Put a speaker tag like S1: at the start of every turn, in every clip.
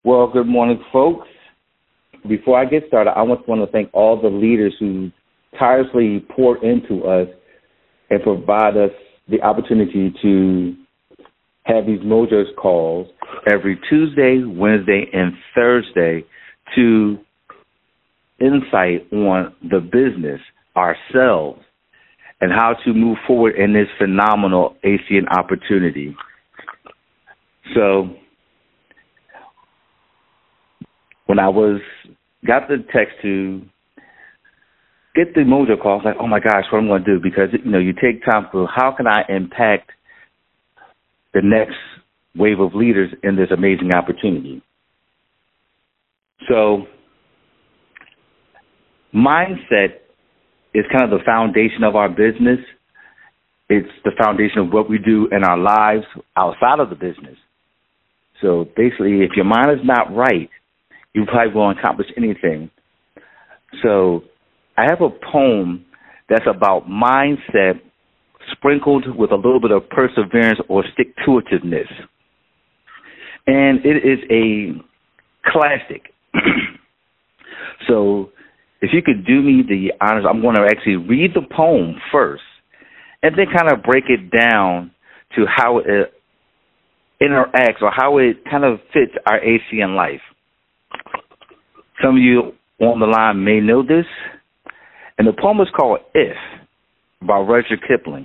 S1: Well, good morning, folks. Before I get started, I want to thank all the leaders who tirelessly pour into us and provide us the opportunity to have these Mojo's calls every Tuesday, Wednesday, and Thursday to insight on the business, ourselves, and how to move forward in this phenomenal ACN opportunity. So when I got the text to get the Mojo call, I was like, oh my gosh, what am I going to do? Because, you take time for how can I impact the next wave of leaders in this amazing opportunity. So mindset is kind of the foundation of our business. It's the foundation of what we do in our lives outside of the business. So basically, if your mind is not right, you probably won't accomplish anything. So I have a poem that's about mindset sprinkled with a little bit of perseverance or stick-to-itiveness. And it is a classic. So if you could do me the honors, I'm going to actually read the poem first and then kind of break it down to how it interacts or how it kind of fits our ACN life. Some of you on the line may know this, and the poem is called If by Rudyard Kipling.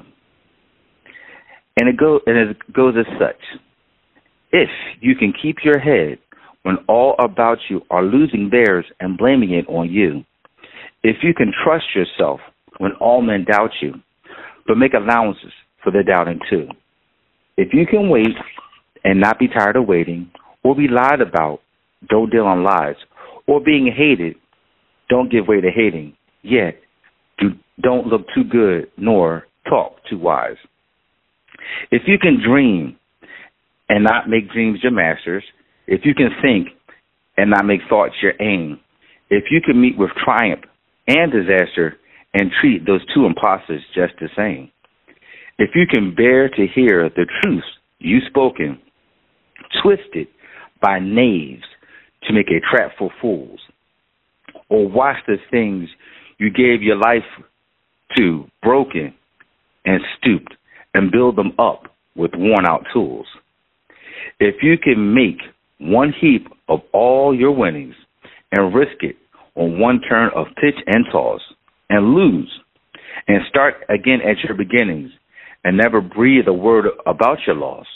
S1: And it goes as such. If you can keep your head when all about you are losing theirs and blaming it on you. If you can trust yourself when all men doubt you, but make allowances for their doubting too. If you can wait and not be tired of waiting, or be lied about, don't deal on lies, or being hated, don't give way to hating, yet don't look too good nor talk too wise. If you can dream and not make dreams your masters, if you can think and not make thoughts your aim, if you can meet with triumph and disaster and treat those two impostors just the same, if you can bear to hear the truths you spoken, twisted by knaves to make a trap for fools, or watch the things you gave your life to broken and stooped and build them up with worn-out tools. If you can make one heap of all your winnings and risk it on one turn of pitch and toss and lose and start again at your beginnings and never breathe a word about your loss.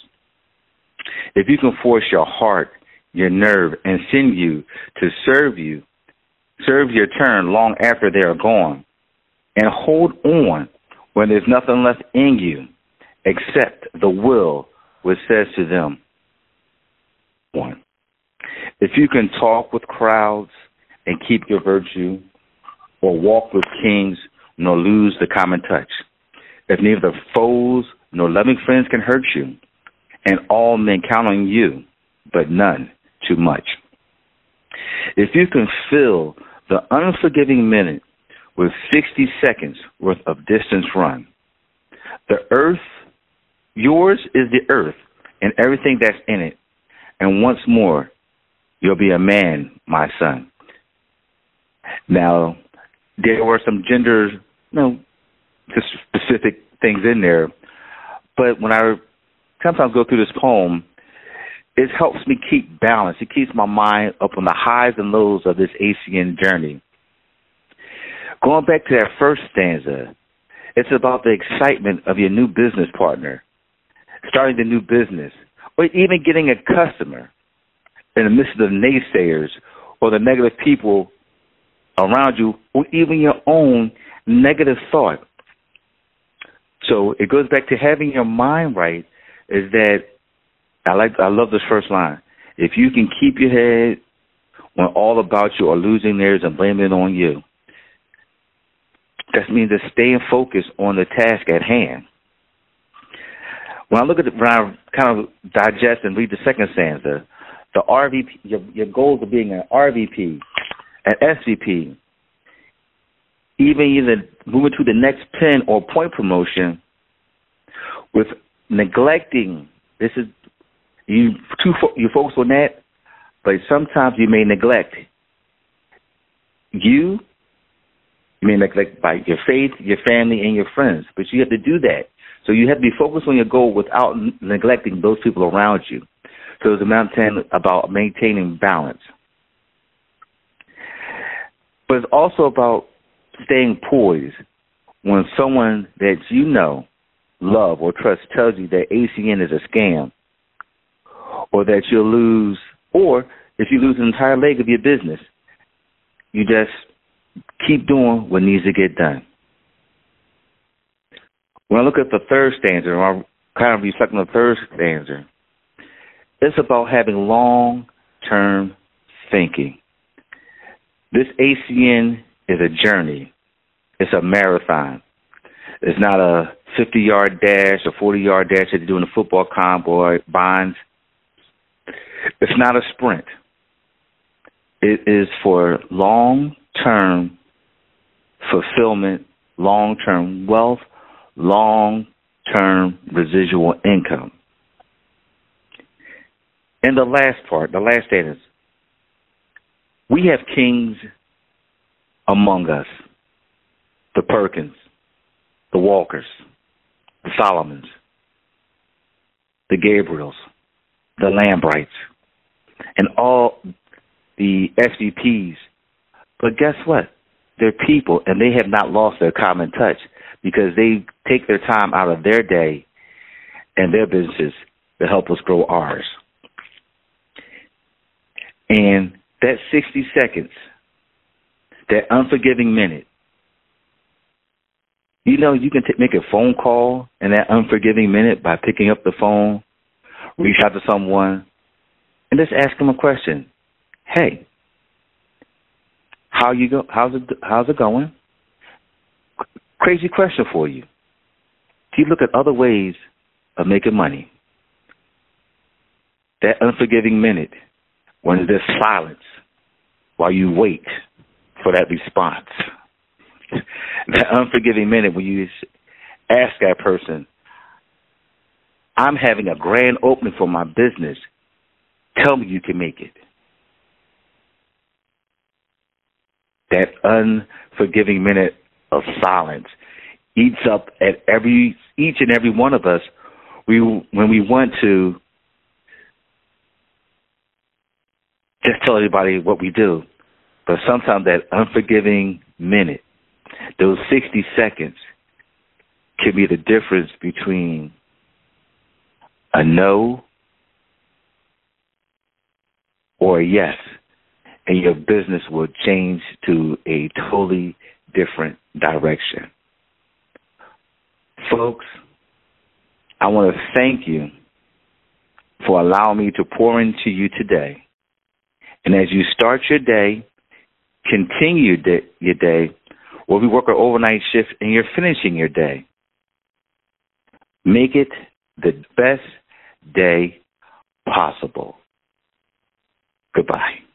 S1: If you can force your heart, your nerve, and sinew to serve your turn long after they are gone, and hold on when there's nothing left in you except the will which says to them, one. If you can talk with crowds and keep your virtue, or walk with kings nor lose the common touch, if neither foes nor loving friends can hurt you, and all men count on you, but none too much. If you can fill the unforgiving minute with 60 seconds worth of distance run, the earth, yours is the earth and everything that's in it, and once more, you'll be a man, my son. Now, there were some gender, just specific things in there, but when I sometimes go through this poem, it helps me keep balance. It keeps my mind up on the highs and lows of this ACN journey. Going back to that first stanza, it's about the excitement of your new business partner, starting the new business, or even getting a customer in the midst of the naysayers or the negative people around you, or even your own negative thought. So it goes back to having your mind right, is that I love this first line. If you can keep your head when all about you are losing theirs and blaming it on you, that means that staying focused on the task at hand. When I kind of digest and read the second stanza, the RVP, your goals of being an RVP, an SVP, even either moving to the next pin or point promotion, with neglecting, you focus on that, but sometimes you may neglect you. You may neglect by your faith, your family, and your friends, but you have to do that. So you have to be focused on your goal without neglecting those people around you. So it's about maintaining balance. But it's also about staying poised when someone that you know, love, or trust tells you that ACN is a scam, or that you'll lose, or if you lose an entire leg of your business, you just keep doing what needs to get done. When I look at the third stanza, or I kind of reflect on the third stanza, it's about having long-term thinking. This ACN is a journey. It's a marathon. It's not a 50-yard dash, a 40-yard dash that you do in a football comp or bonds. It's not a sprint. It is for long-term fulfillment, long-term wealth, long-term residual income. And the last statement is, we have kings among us, the Perkins, the Walkers, the Solomons, the Gabriels, the Lambrights, and all the SVPs. But guess what? They're people, and they have not lost their common touch because they take their time out of their day and their businesses to help us grow ours. And that 60 seconds, that unforgiving minute, you know, you can make a phone call in that unforgiving minute by picking up the phone, reach out to someone, and just ask them a question. Hey, how's it going? Crazy question for you. Do you look at other ways of making money? That unforgiving minute, when there's silence while you wait for that response. That unforgiving minute when you ask that person, I'm having a grand opening for my business. Tell me you can make it. That unforgiving minute of silence eats up at each and every one of us when we want to just tell everybody what we do. But sometimes that unforgiving minute, those 60 seconds, can be the difference between a no or a yes, and your business will change to a totally different direction. Folks, I want to thank you for allowing me to pour into you today. And as you start your day, continue your day, where we work an overnight shift and you're finishing your day. Make it the best day possible. Goodbye.